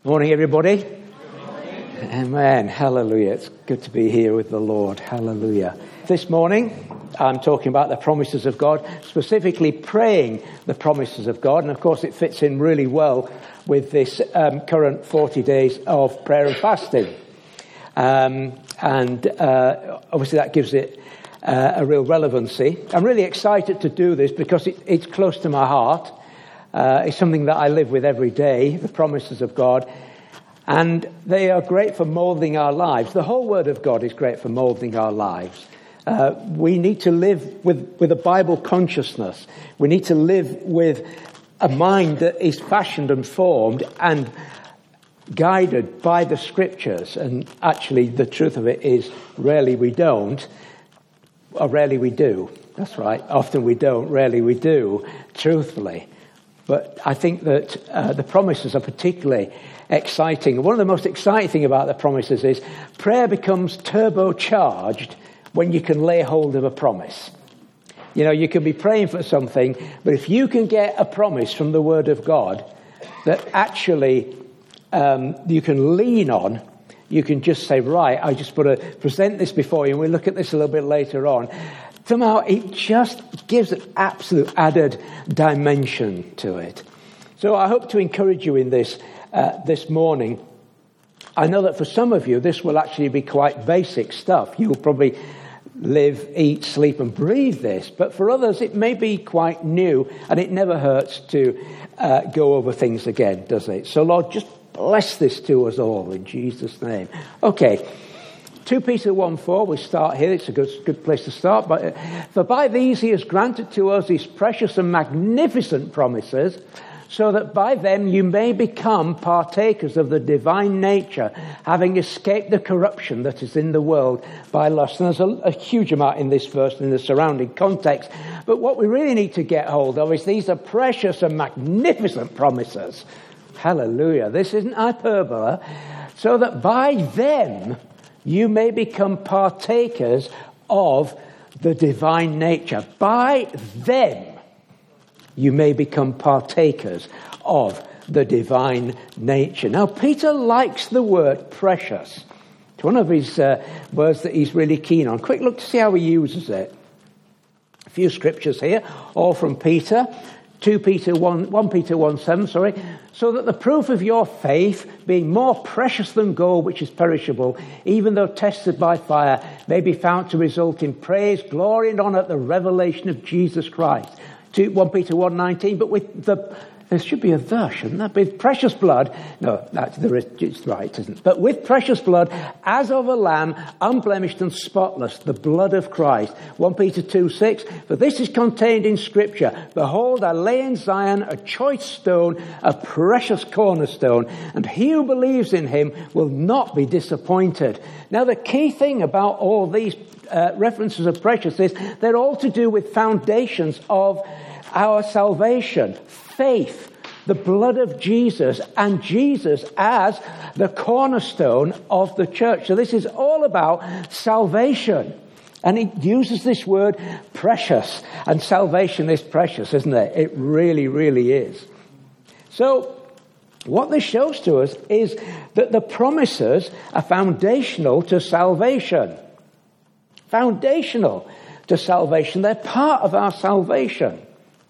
Morning, everybody. Amen. Hallelujah. It's good to be here with the Lord. Hallelujah. This morning, I'm talking about the promises of God, specifically praying the promises of God. And of course, it fits in really well with this current 40 days of prayer and fasting. Obviously, that gives it a real relevancy. I'm really excited to do this because it's close to my heart. It's something that I live with every day, the promises of God. And they are great for molding our lives. The whole Word of God is great for molding our lives. We need to live with a Bible consciousness. We need to live with a mind that is fashioned and formed and guided by the Scriptures. And actually, the truth of it is, rarely we don't, or rarely we do. That's right. Often we don't, rarely we do, truthfully. But I think that the promises are particularly exciting. One of the most exciting things about the promises is prayer becomes turbocharged when you can lay hold of a promise. You know, you can be praying for something, but if you can get a promise from the Word of God that actually you can lean on, you can just say, right, I just want to present this before you, and we'll look at this a little bit later on. Somehow it just gives an absolute added dimension to it. So I hope to encourage you in this morning. I know that for some of you, this will actually be quite basic stuff. You'll probably live, eat, sleep and breathe this. But for others, it may be quite new, and it never hurts to go over things again, does it? So Lord, just bless this to us all in Jesus' name. Okay. 2 Peter 1:4, we start here. It's a good place to start. But for by these he has granted to us his precious and magnificent promises, so that by them you may become partakers of the divine nature, having escaped the corruption that is in the world by lust. And there's a huge amount in this verse and in the surrounding context. But what we really need to get hold of is these are precious and magnificent promises. Hallelujah. This isn't hyperbole. So that by them you may become partakers of the divine nature. By them, you may become partakers of the divine nature. Now, Peter likes the word precious. It's one of his words that he's really keen on. Quick look to see how he uses it. A few scriptures here, all from Peter. 1 Peter 1:7, so that the proof of your faith, being more precious than gold, which is perishable, even though tested by fire, may be found to result in praise, glory, and honor at the revelation of Jesus Christ. 1 Peter 1:19, but with there should be a the, shouldn't there? With precious blood, no, it's right, it isn't. But with precious blood, as of a lamb, unblemished and spotless, the blood of Christ. 1 Peter 2:6, for this is contained in Scripture. Behold, I lay in Zion a choice stone, a precious cornerstone, and he who believes in him will not be disappointed. Now, the key thing about all these references of precious is they're all to do with foundations of our salvation. Faith, the blood of Jesus, and Jesus as the cornerstone of the church. So this is all about salvation. And he uses this word precious. And salvation is precious, isn't it? It really, really is. So what this shows to us is that the promises are foundational to salvation. Foundational to salvation. They're part of our salvation.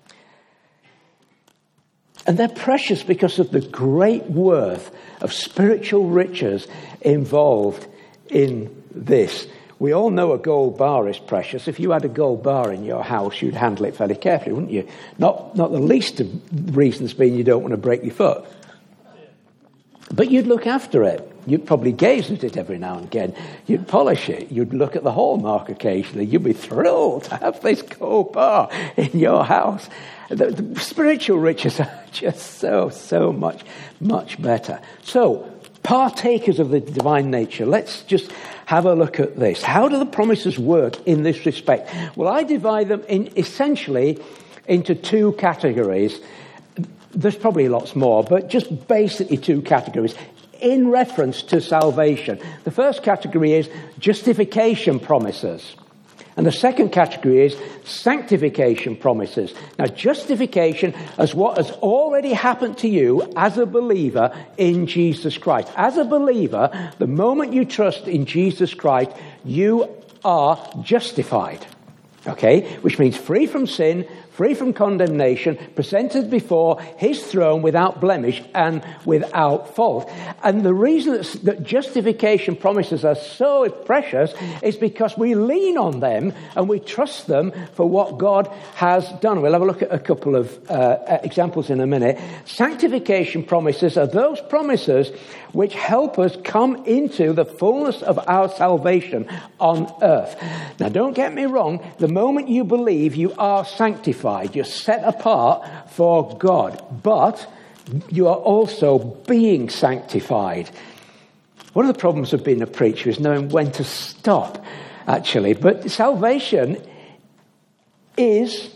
And they're precious because of the great worth of spiritual riches involved in this. We all know a gold bar is precious. If you had a gold bar in your house, you'd handle it fairly carefully, wouldn't you? Not the least of reasons being you don't want to break your foot. But you'd look after it. You'd probably gaze at it every now and again. You'd polish it. You'd look at the hallmark occasionally. You'd be thrilled to have this gold bar in your house. The spiritual riches are just so much better. So, partakers of the divine nature. Let's just have a look at this. How do the promises work in this respect? Well, I divide them essentially into two categories. There's probably lots more, but just basically two categories in reference to salvation. The first category is justification promises. And the second category is sanctification promises. Now, justification is what has already happened to you as a believer in Jesus Christ. As a believer, the moment you trust in Jesus Christ, you are justified. Okay? Which means free from sin, free from condemnation, presented before his throne without blemish and without fault. And the reason that justification promises are so precious is because we lean on them and we trust them for what God has done. We'll have a look at a couple of examples in a minute. Sanctification promises are those promises which help us come into the fullness of our salvation on earth. Now, don't get me wrong. The moment you believe, you are sanctified. You're set apart for God. But you are also being sanctified. One of the problems of being a preacher is knowing when to stop, actually. But salvation is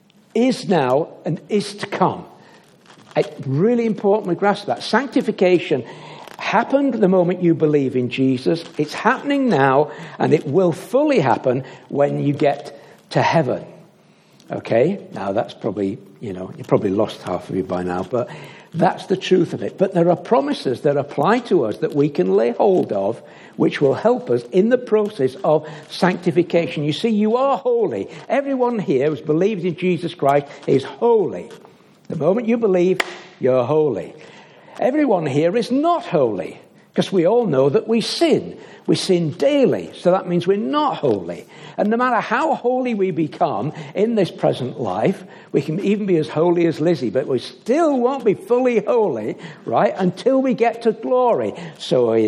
now and is to come. It's really important we grasp that. Sanctification happened the moment you believe in Jesus. It's happening now, and it will fully happen when you get to heaven. Okay? Now that's probably, you probably lost half of you by now, but that's the truth of it. But there are promises that apply to us that we can lay hold of, which will help us in the process of sanctification. You see, you are holy. Everyone here who's believed in Jesus Christ is holy. The moment you believe, you're holy. Everyone here is not holy, because we all know that we sin. We sin daily, so that means we're not holy. And no matter how holy we become in this present life, we can even be as holy as Lizzie, but we still won't be fully holy, right, until we get to glory. So it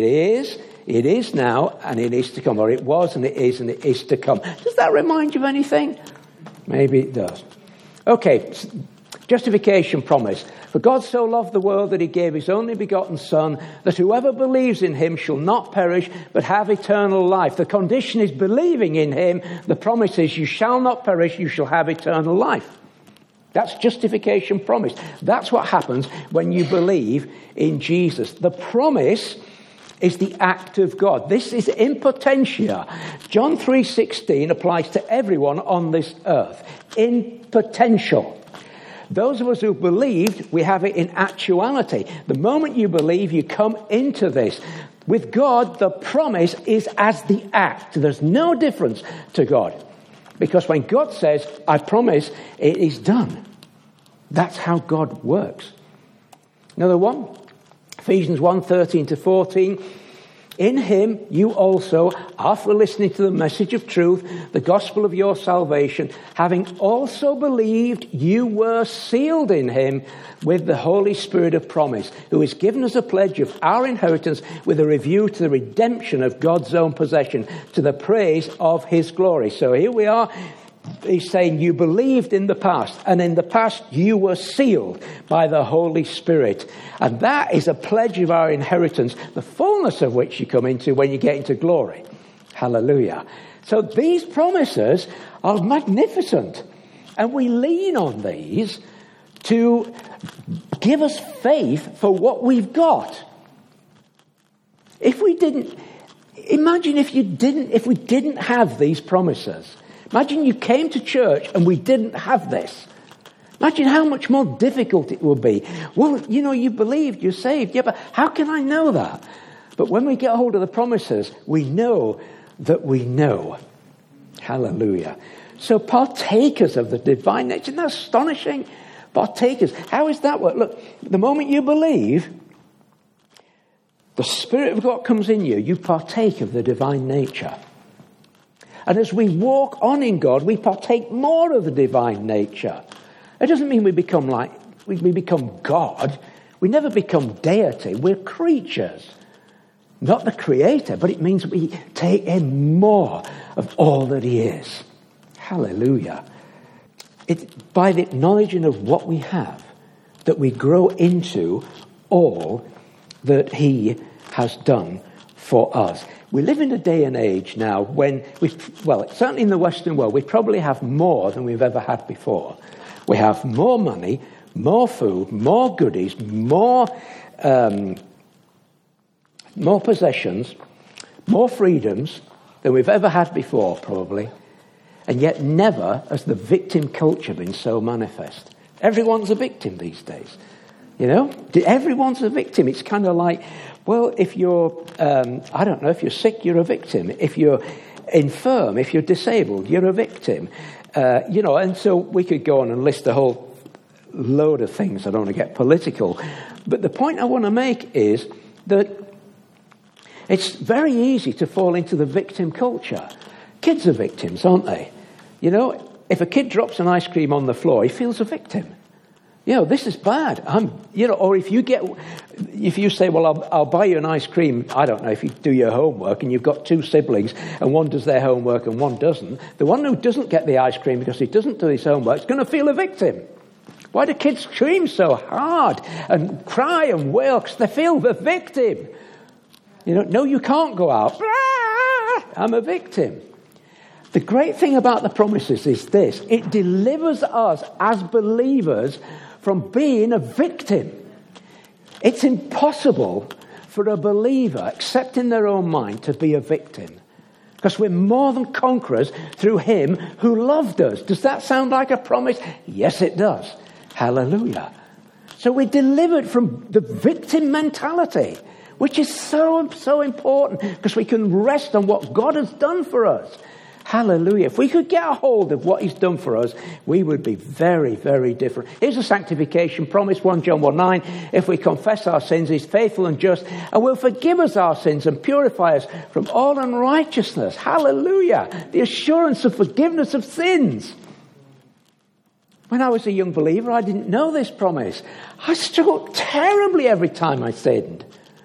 is now, and it is to come, or it was, and it is to come. Does that remind you of anything? Maybe it does. Okay, justification promise. For God so loved the world that he gave his only begotten Son, that whoever believes in him shall not perish, but have eternal life. The condition is believing in him. The promise is you shall not perish, you shall have eternal life. That's justification promise. That's what happens when you believe in Jesus. The promise is the act of God. This is in potentia. John 3:16 applies to everyone on this earth. In potential. Those of us who believed, we have it in actuality. The moment you believe, you come into this. With God, the promise is as the act. There's no difference to God. Because when God says, I promise, it is done. That's how God works. Another one, Ephesians 1:13-14. In him you also, after listening to the message of truth, the gospel of your salvation, having also believed, you were sealed in him with the Holy Spirit of promise, who is given as a pledge of our inheritance with a review to the redemption of God's own possession, to the praise of his glory. So here we are. He's saying you believed in the past, and in the past you were sealed by the Holy Spirit. And that is a pledge of our inheritance, the fullness of which you come into when you get into glory. Hallelujah. So these promises are magnificent. And we lean on these to give us faith for what we've got. If we didn't have these promises. Imagine you came to church and we didn't have this. Imagine how much more difficult it would be. Well, you believed, you're saved. Yeah, but how can I know that? But when we get hold of the promises, we know that we know. Hallelujah. So partakers of the divine nature. Isn't that astonishing? Partakers. How does that work? Look, the moment you believe, the Spirit of God comes in you. You partake of the divine nature. And as we walk on in God, we partake more of the divine nature. It doesn't mean we become God. We never become deity. We're creatures. Not the creator, but it means we take in more of all that he is. Hallelujah. It's by the acknowledging of what we have that we grow into all that he has done for us. We live in a day and age now when certainly in the Western world, we probably have more than we've ever had before. We have more money, more food, more goodies, more possessions, more freedoms than we've ever had before, probably. And yet never has the victim culture been so manifest. Everyone's a victim these days. You know, everyone's a victim. It's kind of like, well, if you're, I don't know, if you're sick, you're a victim. If you're infirm, if you're disabled, you're a victim. You know, and so we could go on and list a whole load of things. I don't want to get political. But the point I want to make is that it's very easy to fall into the victim culture. Kids are victims, aren't they? You know, if a kid drops an ice cream on the floor, he feels a victim. You know, this is bad. Or if you say, well, I'll buy you an ice cream, I don't know, if you do your homework and you've got two siblings and one does their homework and one doesn't, the one who doesn't get the ice cream because he doesn't do his homework is going to feel a victim. Why do kids scream so hard and cry and wail? Because they feel the victim. You know, no, you can't go out. I'm a victim. The great thing about the promises is this. It delivers us as believers from being a victim. It's impossible for a believer, except in their own mind, to be a victim. Because we're more than conquerors through him who loved us. Does that sound like a promise? Yes, it does. Hallelujah. So we're delivered from the victim mentality, which is so, so important because we can rest on what God has done for us. Hallelujah. If we could get a hold of what he's done for us, we would be very, very different. Here's a sanctification promise, 1 John 1:9. If we confess our sins, he's faithful and just and will forgive us our sins and purify us from all unrighteousness. Hallelujah. The assurance of forgiveness of sins. When I was a young believer, I didn't know this promise. I struggled terribly every time I sinned.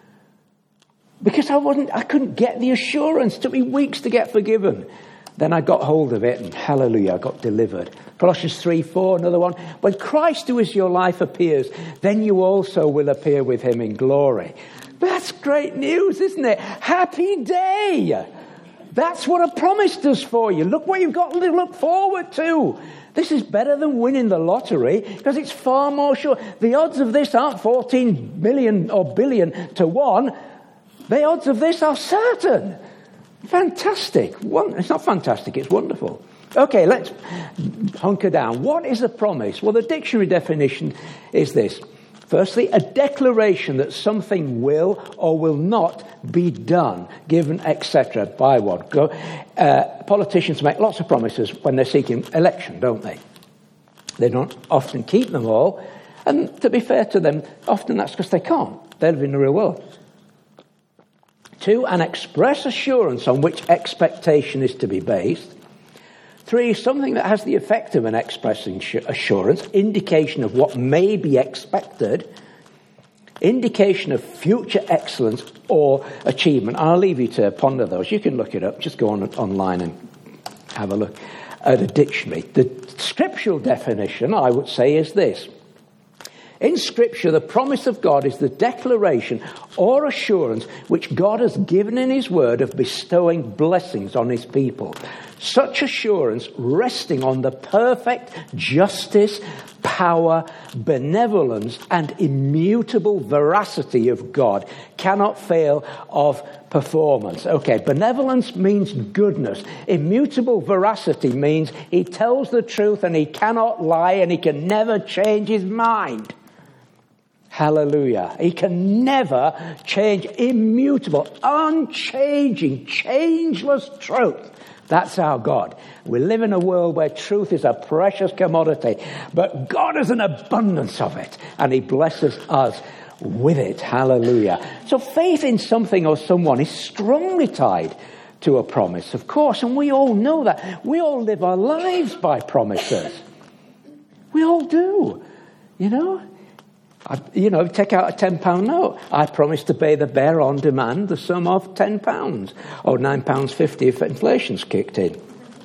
Because I couldn't get the assurance. It took me weeks to get forgiven. Then I got hold of it and hallelujah, I got delivered. Colossians 3:4, another one. When Christ, who is your life, appears, then you also will appear with him in glory. That's great news, isn't it? Happy day. That's what a promise does for you. Look what you've got to look forward to. This is better than winning the lottery because it's far more sure. The odds of this aren't 14 million or billion to 1. The odds of this are certain. Fantastic. It's not fantastic, it's wonderful. Okay, let's hunker down. What is a promise? Well, the dictionary definition is this. Firstly, a declaration that something will or will not be done, given, etc. by one. Politicians make lots of promises when they're seeking election, don't they? They don't often keep them all. And to be fair to them, often that's because they can't. They live in the real world. 2, an express assurance on which expectation is to be based. 3, something that has the effect of an expressing assurance, indication of what may be expected, indication of future excellence or achievement. I'll leave you to ponder those. You can look it up. Just go online and have a look at a dictionary. The scriptural definition, I would say, is this. In Scripture, the promise of God is the declaration or assurance which God has given in his word of bestowing blessings on his people. Such assurance, resting on the perfect justice, power, benevolence, and immutable veracity of God, cannot fail of performance. Okay, benevolence means goodness. Immutable veracity means he tells the truth and he cannot lie and he can never change his mind. Hallelujah. He can never change. Immutable, unchanging, changeless truth. That's our God. We live in a world where truth is a precious commodity, but God has an abundance of it, and he blesses us with it. Hallelujah. So faith in something or someone is strongly tied to a promise, of course, and we all know that. We all live our lives by promises. We all do, you know. Take out a £10 note. I promise to pay the bearer on demand the sum of £10 or £9.50 if inflation's kicked in.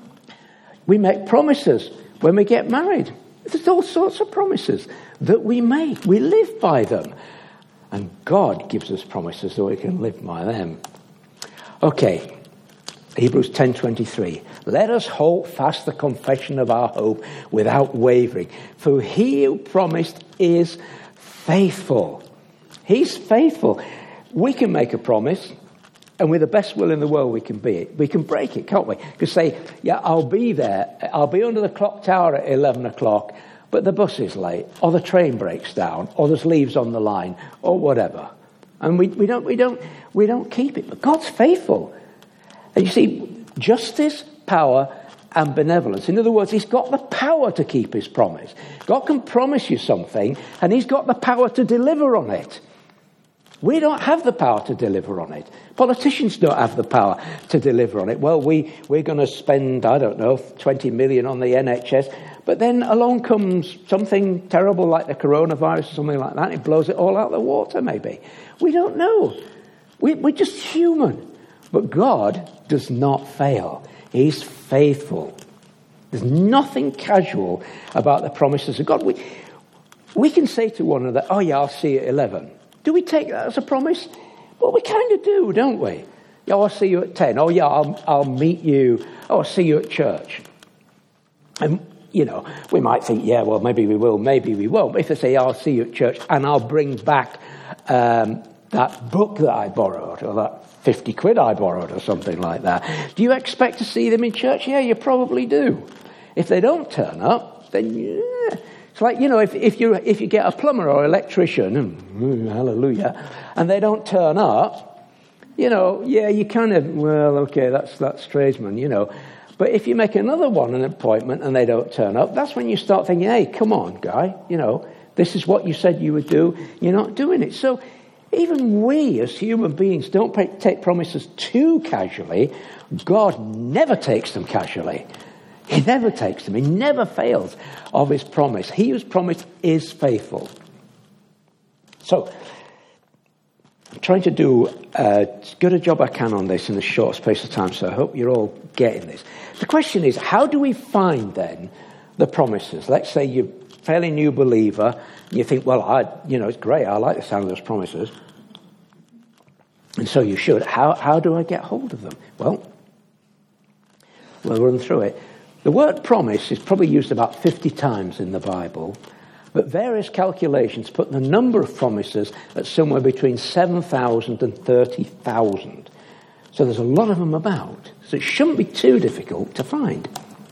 We make promises when we get married. There's all sorts of promises that we make. We live by them. And God gives us promises so we can live by them. Okay, Hebrews 10:23. Let us hold fast the confession of our hope without wavering. For he who promised is faithful. He's faithful. We can make a promise And with the best will in the world we can break it, can't we? Because say, yeah, I'll be there. I'll be under the clock tower at 11 o'clock, but the bus is late, or the train breaks down, or there's leaves on the line, or whatever. And we don't keep it. But God's faithful. And you see, justice, power, and benevolence. In other words, he's got the power to keep his promise. God can promise you something, and he's got the power to deliver on it. We don't have the power to deliver on it. Politicians don't have the power to deliver on it. Well, we're going to spend, 20 million on the NHS. But then along comes something terrible like the coronavirus or something like that. It blows it all out of the water, maybe. We don't know. We're just human. But God does not fail. He's faithful. There's nothing casual about the promises of God. We can say to one another, oh yeah, I'll see you at 11. Do we take that as a promise? Well, we kind of do, don't we? Yeah, I'll see you at 10. Oh, yeah, I'll meet you. Oh, I'll see you at church. And, we might think, yeah, well, maybe we will, maybe we won't. But if they say, I'll see you at church, and I'll bring back that book that I borrowed, or that 50 quid I borrowed, or something like that. Do you expect to see them in church? Yeah, you probably do. If they don't turn up, then yeah. It's like, if you get a plumber or electrician, hallelujah, and they don't turn up, you kind of, well, okay, that's tradesman, But if you make another one an appointment and they don't turn up, that's when you start thinking, hey, come on, guy, this is what you said you would do. You're not doing it. So even we as human beings don't take promises too casually. God never takes them casually. He never takes them. He never fails of his promise. He who's promised is faithful. So, I'm trying to do as good a job I can on this in the short space of time, so I hope you're all getting this. The question is, how do we find then the promises? Let's say you're a fairly new believer, and you think, well, it's great, I like the sound of those promises. And so you should. How do I get hold of them? Well, we'll run through it. The word promise is probably used about 50 times in the Bible, but various calculations put the number of promises at somewhere between 7,000 and 30,000. So there's a lot of them about. So it shouldn't be too difficult to find.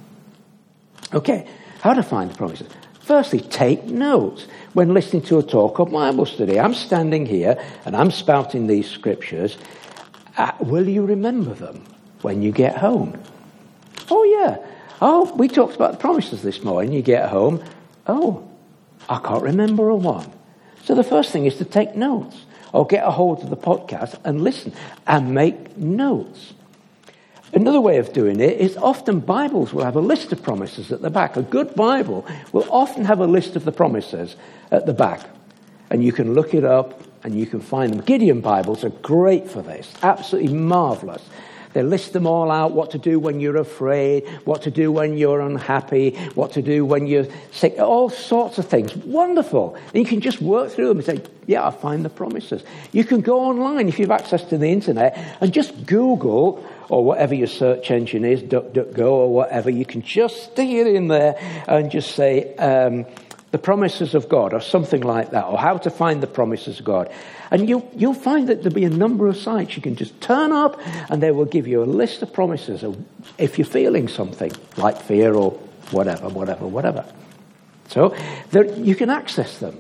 Okay, how to find the promises? Firstly, take notes. When listening to a talk or Bible study, I'm standing here and I'm spouting these scriptures. Will you remember them when you get home? Oh, yeah. Oh, we talked about the promises this morning. You get home. Oh, I can't remember a one. So the first thing is to take notes or get a hold of the podcast and listen and make notes. Another way of doing it is often Bibles will have a list of promises at the back. A good Bible will often have a list of the promises at the back. And you can look it up and you can find them. Gideon Bibles are great for this. Absolutely marvelous. They list them all out, what to do when you're afraid, what to do when you're unhappy, what to do when you're sick, all sorts of things. Wonderful. And you can just work through them and say, yeah, I find the promises. You can go online if you have access to the internet and just Google, or whatever your search engine is, DuckDuckGo or whatever. You can just stick it in there and just say, the promises of God, or something like that, or how to find the promises of God. And you'll find that there'll be a number of sites you can just turn up and they will give you a list of promises of if you're feeling something like fear or whatever. So you can access them.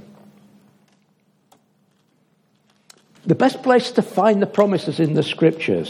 The best place to find the promises in the scriptures.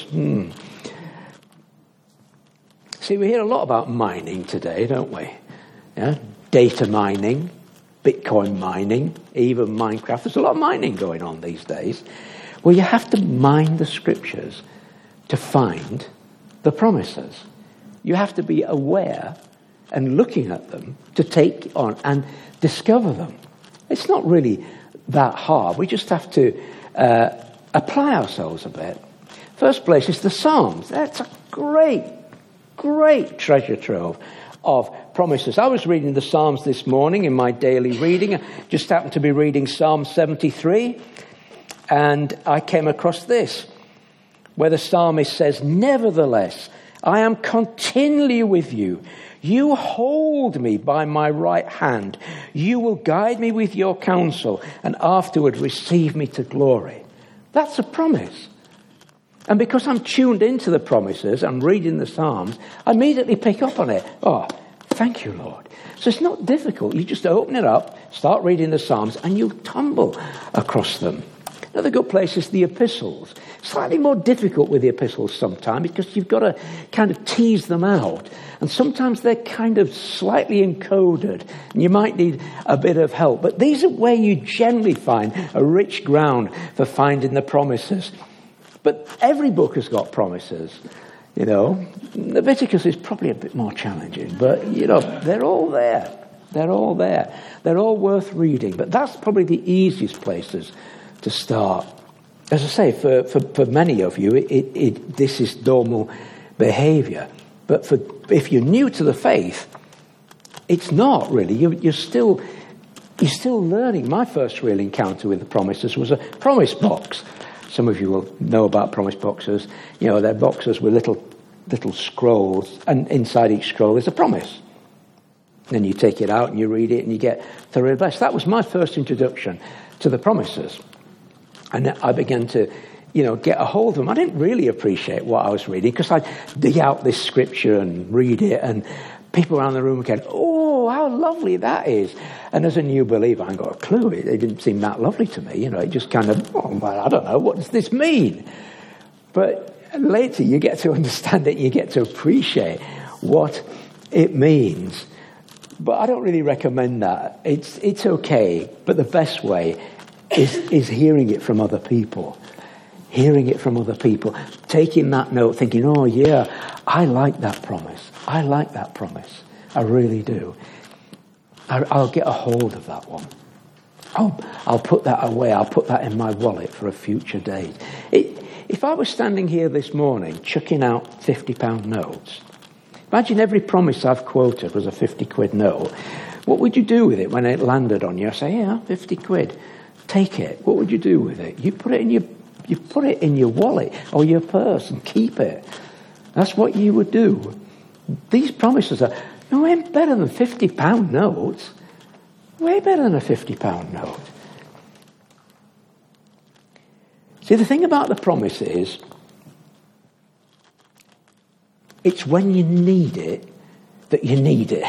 See, we hear a lot about mining today, don't we? Yeah? Data mining, Bitcoin mining, even Minecraft. There's a lot of mining going on these days. Well, you have to mine the scriptures to find the promises. You have to be aware and looking at them to take on and discover them. It's not really that hard. We just have to apply ourselves a bit. First place is the Psalms. That's a great treasure trove of promises. I was reading the Psalms this morning in my daily reading. I just happened to be reading Psalm 73, and I came across this, where the psalmist says, "Nevertheless, I am continually with you. You hold me by my right hand. You will guide me with your counsel, and afterward receive me to glory." That's a promise. And because I'm tuned into the promises, I'm reading the Psalms, I immediately pick up on it. Oh, thank you, Lord. So it's not difficult. You just open it up, start reading the Psalms, and you tumble across them. Another good place is the epistles. Slightly more difficult with the epistles sometimes because you've got to kind of tease them out. And sometimes they're kind of slightly encoded and you might need a bit of help. But these are where you generally find a rich ground for finding the promises. But every book has got promises, you know. Leviticus is probably a bit more challenging, but, you know, they're all there. They're all there. They're all worth reading. But that's probably the easiest places to start. As I say, for many of you, this is normal behavior. But if you're new to the faith, it's not really. You're still learning. My first real encounter with the promises was a promise box. Some of you will know about promise boxes. You know, they're boxes with little scrolls, and inside each scroll is a promise. Then you take it out and you read it and you get thoroughly blessed. That was my first introduction to the promises. And I began to, you know, get a hold of them. I didn't really appreciate what I was reading because I'd dig out this scripture and read it, and people around the room would go, oh, how lovely that is. And as a new believer, I hadn't got a clue. It didn't seem that lovely to me. You know, it just kind of, oh, well, I don't know, what does this mean? But later you get to understand it, you get to appreciate what it means. But I don't really recommend that. It's okay, but the best way is hearing it from other people. Hearing it from other people. Taking that note, thinking, oh yeah, I like that promise. I like that promise. I really do. I'll get a hold of that one. I'll put that away. I'll put that in my wallet for a future date. If I was standing here this morning chucking out £50 notes, imagine every promise I've quoted was a 50 quid note. What would you do with it when it landed on you? I say, yeah, 50 quid. Take it. What would you do with it? You put it in your wallet or your purse and keep it. That's what you would do. These promises are way better than £50 notes. Way better than a £50 note. See, the thing about the promise is, it's when you need it that you need it.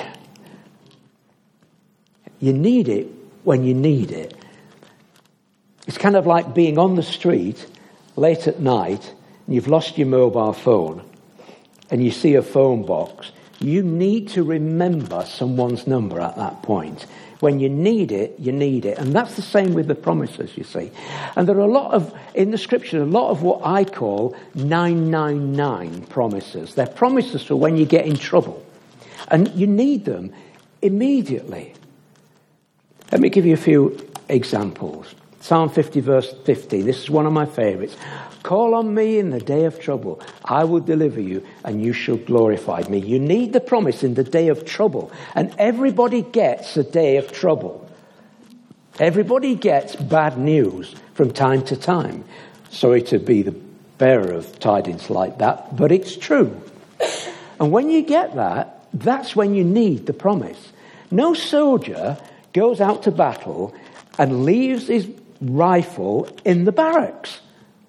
You need it when you need it. It's kind of like being on the street late at night and you've lost your mobile phone and you see a phone box. You need to remember someone's number at that point. When you need it, you need it. And that's the same with the promises, you see. And there are in the scripture, a lot of what I call 999 promises. They're promises for when you get in trouble. And you need them immediately. Let me give you a few examples. Psalm 50 verse 50. This is one of my favorites. Call on me in the day of trouble. I will deliver you and you shall glorify me. You need the promise in the day of trouble. And everybody gets a day of trouble. Everybody gets bad news from time to time. Sorry to be the bearer of tidings like that, but it's true. And when you get that, that's when you need the promise. No soldier goes out to battle and leaves his rifle in the barracks.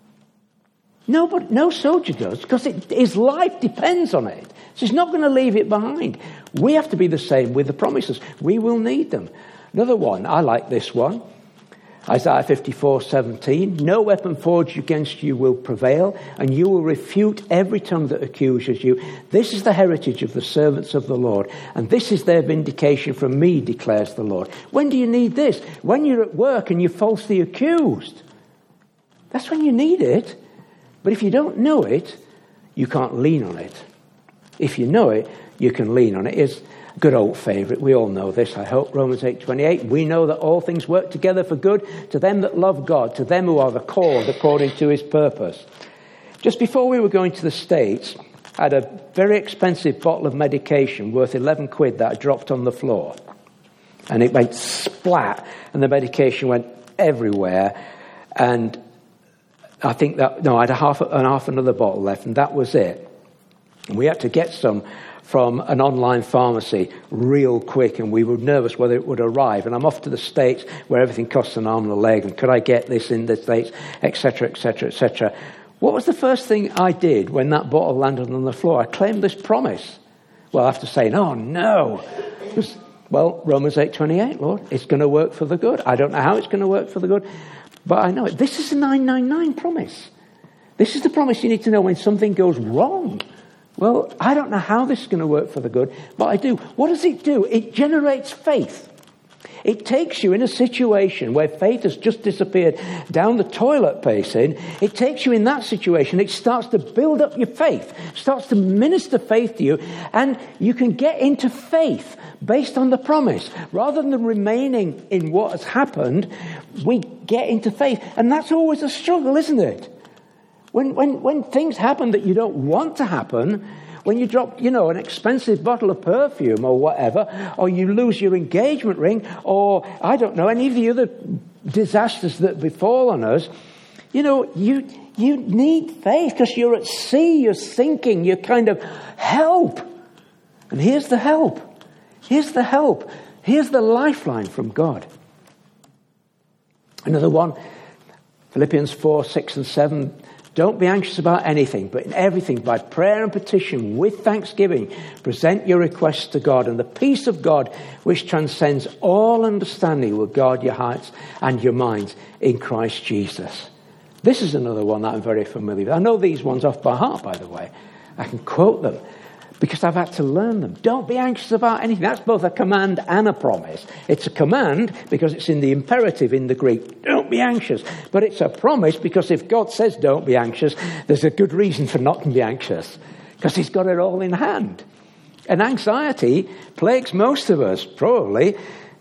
No soldier does, because his life depends on it. So he's not going to leave it behind. We have to be the same with the promises. We will need them. Another one, I like this one. Isaiah 54:17. No weapon forged against you will prevail, and you will refute every tongue that accuses you. This is the heritage of the servants of the Lord, and this is their vindication from me, declares the Lord. When do you need this? When you're at work and you're falsely accused. That's when you need it. But if you don't know it, you can't lean on it. If you know it, you can lean on it. It's a good old favourite. We all know this, I hope. Romans 8:28. We know that all things work together for good to them that love God, to them who are the called according to his purpose. Just before we were going to the States, I had a very expensive bottle of medication worth 11 quid that I dropped on the floor. And it went splat, and the medication went everywhere. And I think I had half another bottle left, and that was it. And we had to get some from an online pharmacy real quick, and we were nervous whether it would arrive. And I'm off to the States where everything costs an arm and a leg, and could I get this in the States, etc., etc., etc. What was the first thing I did when that bottle landed on the floor? I claimed this promise. Well, after saying, oh no. Well, Romans 8:28, Lord, it's going to work for the good. I don't know how it's going to work for the good, but I know it. This is a 999 promise. This is the promise you need to know when something goes wrong. Well, I don't know how this is going to work for the good, but I do. What does it do? It generates faith. It takes you in a situation where faith has just disappeared down the toilet basin. It takes you in that situation. It starts to build up your faith, starts to minister faith to you, and you can get into faith based on the promise. Rather than remaining in what has happened, we get into faith. And that's always a struggle, isn't it? When things happen that you don't want to happen, when you drop, an expensive bottle of perfume or whatever, or you lose your engagement ring, or, I don't know, any of the other disasters that befall on us, you need faith because you're at sea, you're sinking, you're kind of, help. And here's the help. Here's the help. Here's the lifeline from God. Another one, Philippians 4, 6 and 7. Don't be anxious about anything, but in everything, by prayer and petition, with thanksgiving, present your requests to God, and the peace of God, which transcends all understanding, will guard your hearts and your minds in Christ Jesus. This is another one that I'm very familiar with. I know these ones off by heart, by the way. I can quote them because I've had to learn them. Don't be anxious about anything. That's both a command and a promise. It's a command because it's in the imperative in the Greek. Don't be anxious. But it's a promise because if God says don't be anxious, there's a good reason for not to be anxious because he's got it all in hand. And anxiety plagues most of us, probably.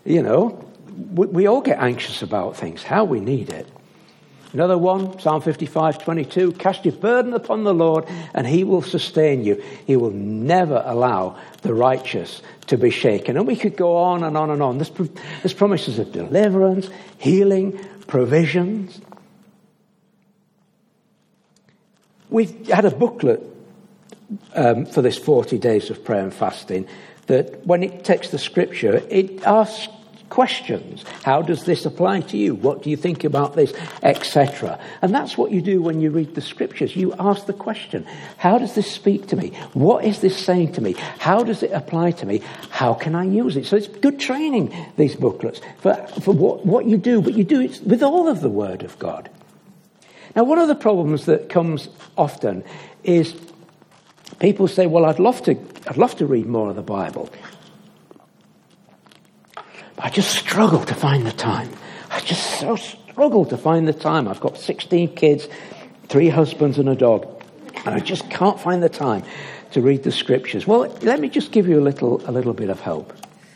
We all get anxious about things, how we need it. Another one, Psalm 55:22, cast your burden upon the Lord and he will sustain you. He will never allow the righteous to be shaken. And we could go on and on and on. There's promises of deliverance, healing, provisions. We've had a booklet for this 40 days of prayer and fasting that when it takes the scripture, it asks questions. How does this apply to you? What do you think about this? Etc. And that's what you do when you read the scriptures. You ask the question, how does this speak to me? What is this saying to me? How does it apply to me? How can I use it? So it's good training, these booklets, for what you do, but you do it with all of the Word of God. Now, one of the problems that comes often is people say, well, I'd love to read more of the Bible. I just struggle to find the time. I just so struggle to find the time. I've got 16 kids, 3 husbands and a dog, and I just can't find the time to read the scriptures. Well, let me just give you a little bit of help.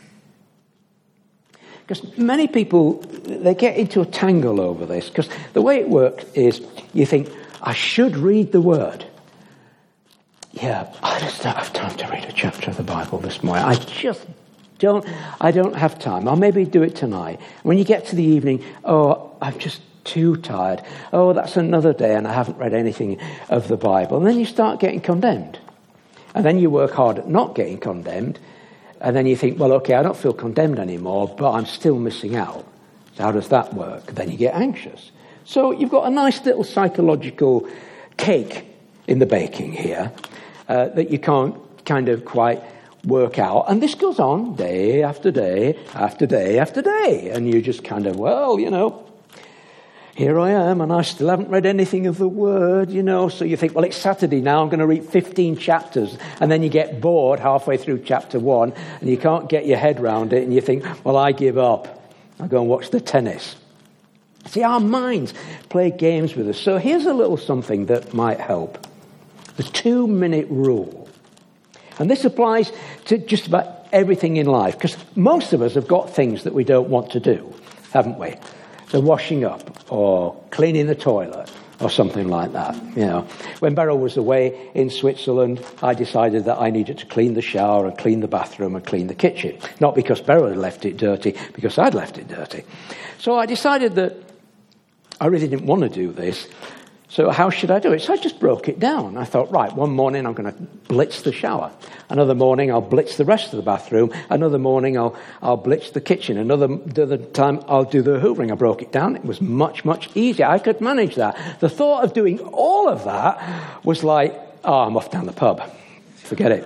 Because many people, they get into a tangle over this, because the way it works is you think, I should read the Word. Yeah, I just don't have time to read a chapter of the Bible this morning. I don't have time. I'll maybe do it tonight. When you get to the evening, I'm just too tired. That's another day and I haven't read anything of the Bible. And then you start getting condemned. And then you work hard at not getting condemned. And then you think, well, okay, I don't feel condemned anymore, but I'm still missing out. So how does that work? Then you get anxious. So you've got a nice little psychological cake in the baking here that you can't kind of quite work out, and this goes on day after day after day after day, and you just kind of, here I am, and I still haven't read anything of the Word, so you think, well, it's Saturday now, I'm going to read 15 chapters, and then you get bored halfway through chapter 1, and you can't get your head round it, and you think, well, I give up, I'll go and watch the tennis. See, our minds play games with us, so here's a little something that might help. The 2-minute rule. And this applies to just about everything in life, because most of us have got things that we don't want to do, haven't we? So washing up or cleaning the toilet or something like that. When Beryl was away in Switzerland, I decided that I needed to clean the shower and clean the bathroom and clean the kitchen. Not because Beryl had left it dirty, because I'd left it dirty. So I decided that I really didn't want to do this. So how should I do it? So I just broke it down. I thought, right, one morning I'm going to blitz the shower. Another morning I'll blitz the rest of the bathroom. Another morning I'll blitz the kitchen. Another time I'll do the hoovering. I broke it down. It was much, much easier. I could manage that. The thought of doing all of that was like, oh, I'm off down the pub. Forget it.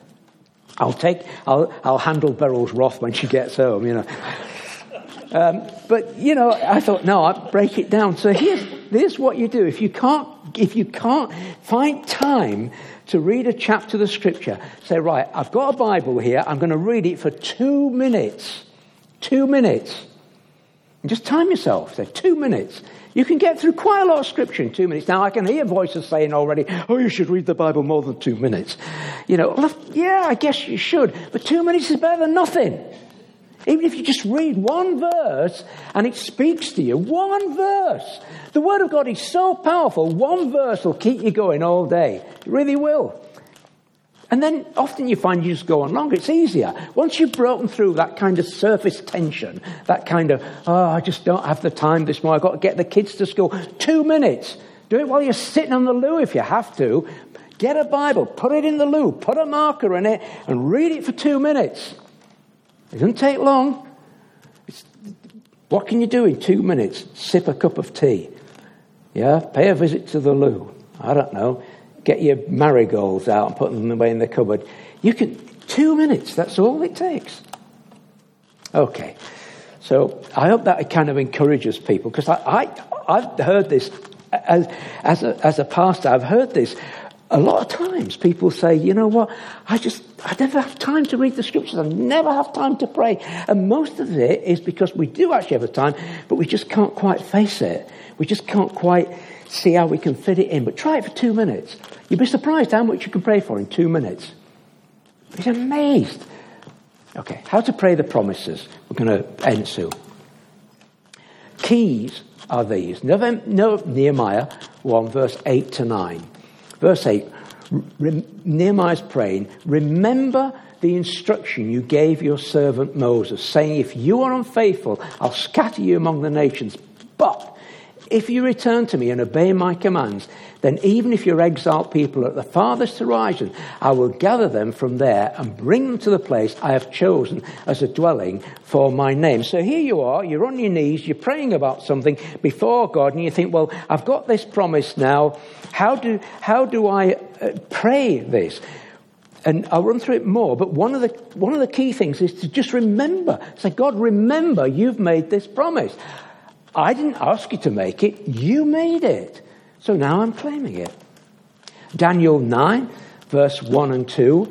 I'll handle Beryl's wrath when she gets home, you know. But, you know, I thought, no, I'll break it down. So here's what you do. If you can't find time to read a chapter of the scripture, say, right, I've got a Bible here. I'm going to read it for 2 minutes. 2 minutes. And just time yourself. Say 2 minutes. You can get through quite a lot of scripture in 2 minutes. Now, I can hear voices saying already, oh, you should read the Bible more than 2 minutes. You know, well, yeah, I guess you should. But 2 minutes is better than nothing. Even if you just read one verse and it speaks to you, one verse. The Word of God is so powerful, one verse will keep you going all day. It really will. And then often you find you just go on longer. It's easier. Once you've broken through that kind of surface tension, that kind of, oh, I just don't have the time this morning, I've got to get the kids to school. 2 minutes. Do it while you're sitting on the loo if you have to. Get a Bible, put it in the loo, put a marker in it, and read it for 2 minutes. It doesn't take long. What can you do in 2 minutes? Sip a cup of tea. Yeah? Pay a visit to the loo. I don't know. Get your marigolds out and put them away in the cupboard. You can, 2 minutes, that's all it takes. Okay. So I hope that kind of encourages people, because I've heard this as a pastor. I've heard this a lot of times. People say, you know what, I never have time to read the scriptures. I never have time to pray. And most of it is because we do actually have the time, but we just can't quite face it. We just can't quite see how we can fit it in. But try it for 2 minutes. You'd be surprised how much you can pray for in 2 minutes. You're amazed. Okay, how to pray the promises. We're going to end soon. Keys are these. Nehemiah 1, verse 8 to 9. Verse 8, Nehemiah's praying, remember the instruction you gave your servant Moses, saying, if you are unfaithful, I'll scatter you among the nations. But if you return to me and obey my commands, then even if your exiled people are at the farthest horizon, I will gather them from there and bring them to the place I have chosen as a dwelling for my name. So here you are, you're on your knees, you're praying about something before God, and you think, well, I've got this promise now. How do I pray this? And I'll run through it more, but one of the key things is to just remember. Say, God, remember you've made this promise. I didn't ask you to make it, you made it. So now I'm claiming it. Daniel 9, verse 1 and 2.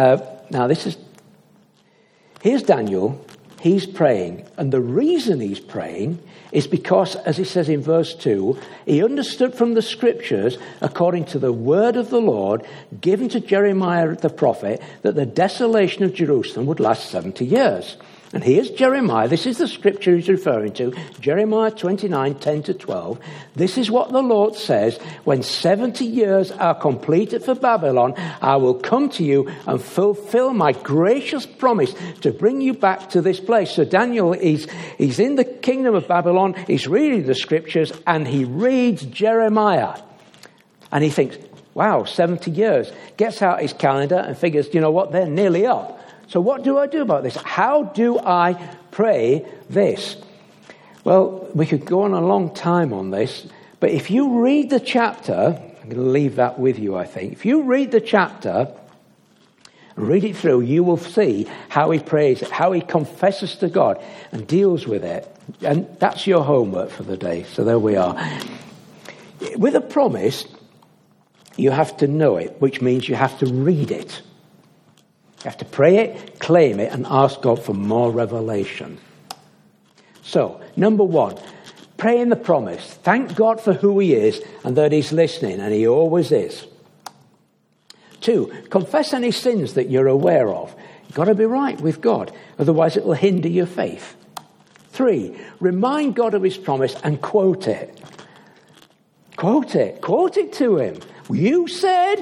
Here's Daniel. He's praying. And the reason he's praying is because, as it says in verse 2, he understood from the scriptures, according to the word of the Lord, given to Jeremiah the prophet, that the desolation of Jerusalem would last 70 years. And here's Jeremiah. This is the scripture he's referring to. Jeremiah 29, 10 to 12. This is what the Lord says. When 70 years are completed for Babylon, I will come to you and fulfill my gracious promise to bring you back to this place. So Daniel, he's in the kingdom of Babylon. He's reading the scriptures and he reads Jeremiah. And he thinks, wow, 70 years. Gets out his calendar and figures, you know what, they're nearly up. So what do I do about this? How do I pray this? Well, we could go on a long time on this, but if you read the chapter, I'm going to leave that with you, I think. If you read the chapter, read it through, you will see how he prays it, how he confesses to God and deals with it. And that's your homework for the day. So there we are. With a promise, you have to know it, which means you have to read it. You have to pray it, claim it, and ask God for more revelation. So, number one, pray in the promise. Thank God for who he is and that he's listening, and he always is. 2, confess any sins that you're aware of. You've got to be right with God, otherwise it will hinder your faith. 3, remind God of his promise and quote it. Quote it to him. You said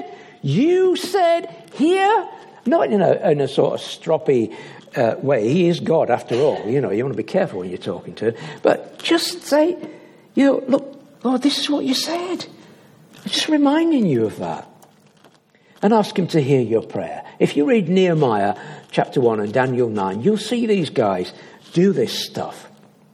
here. Not in a sort of stroppy way. He is God after all. You know, you want to be careful when you're talking to him. But just say, look, Lord, this is what you said. Just reminding you of that. And ask him to hear your prayer. If you read Nehemiah chapter 1 and Daniel 9, you'll see these guys do this stuff.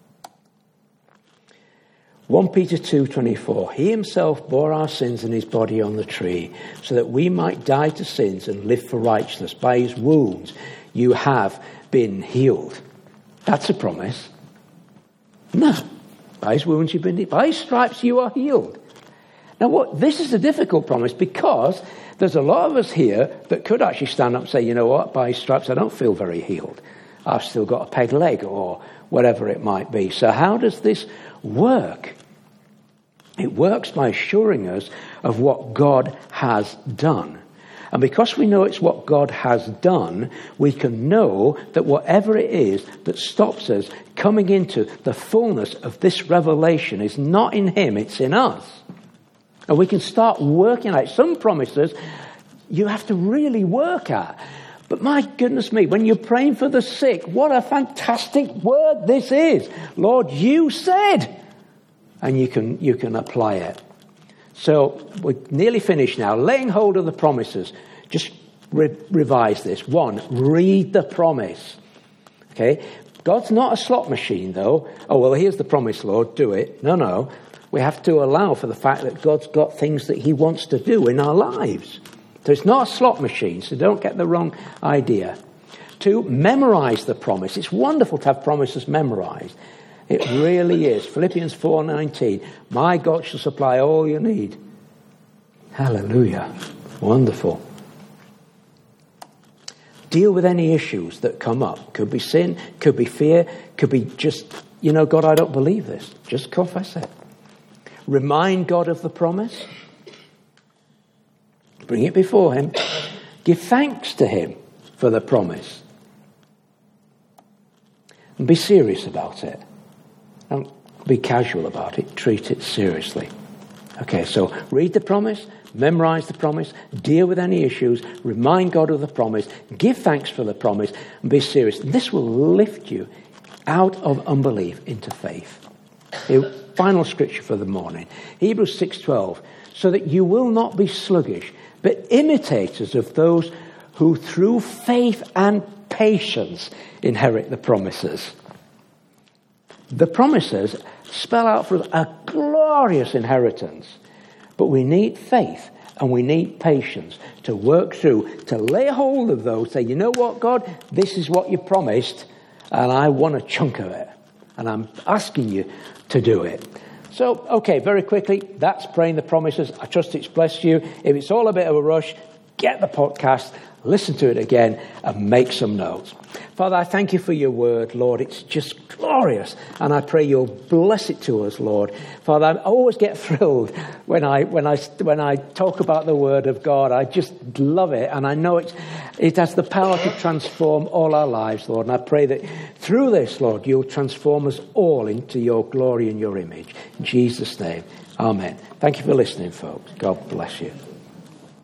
1 Peter 2:24, he himself bore our sins in his body on the tree, so that we might die to sins and live for righteousness. By his wounds you have been healed. That's a promise. No. By his wounds you've been healed. By his stripes you are healed. Now this is a difficult promise because there's a lot of us here that could actually stand up and say, you know what, by his stripes I don't feel very healed. I've still got a peg leg or whatever it might be. So how does this work? It works by assuring us of what God has done. And because we know it's what God has done, we can know that whatever it is that stops us coming into the fullness of this revelation is not in him, it's in us. And we can start working out. Some promises you have to really work at. But my goodness me, when you're praying for the sick, what a fantastic word this is. Lord, you said. And you can apply it. So we're nearly finished now. Laying hold of the promises. Just revise this. 1, read the promise. Okay? God's not a slot machine, though. Oh, well, here's the promise, Lord. Do it. No. We have to allow for the fact that God's got things that he wants to do in our lives. So it's not a slot machine, so don't get the wrong idea. 2, memorize the promise. It's wonderful to have promises memorized. It really is. Philippians 4:19. My God shall supply all you need. Hallelujah. Wonderful. Deal with any issues that come up. Could be sin, could be fear, could be just, God, I don't believe this. Just confess it. Remind God of the promise. Bring it before him. Give thanks to him for the promise. And be serious about it. Don't be casual about it. Treat it seriously. Okay, so read the promise, memorize the promise, deal with any issues, remind God of the promise, give thanks for the promise, and be serious. This will lift you out of unbelief into faith. The final scripture for the morning, Hebrews 6:12, so that you will not be sluggish, but imitators of those who through faith and patience inherit the promises. The promises spell out for us a glorious inheritance. But we need faith and we need patience to work through, to lay hold of those, say, you know what, God, this is what you promised, and I want a chunk of it. And I'm asking you to do it. So, okay, very quickly, that's praying the promises. I trust it's blessed you. If it's all a bit of a rush, get the podcast, listen to it again, and make some notes. Father, I thank you for your word, Lord. It's just glorious. And I pray you'll bless it to us, Lord. Father, I always get thrilled when I talk about the word of God. I just love it. And I know it has the power to transform all our lives, Lord. And I pray that through this, Lord, you'll transform us all into your glory and your image. In Jesus' name, amen. Thank you for listening, folks. God bless you.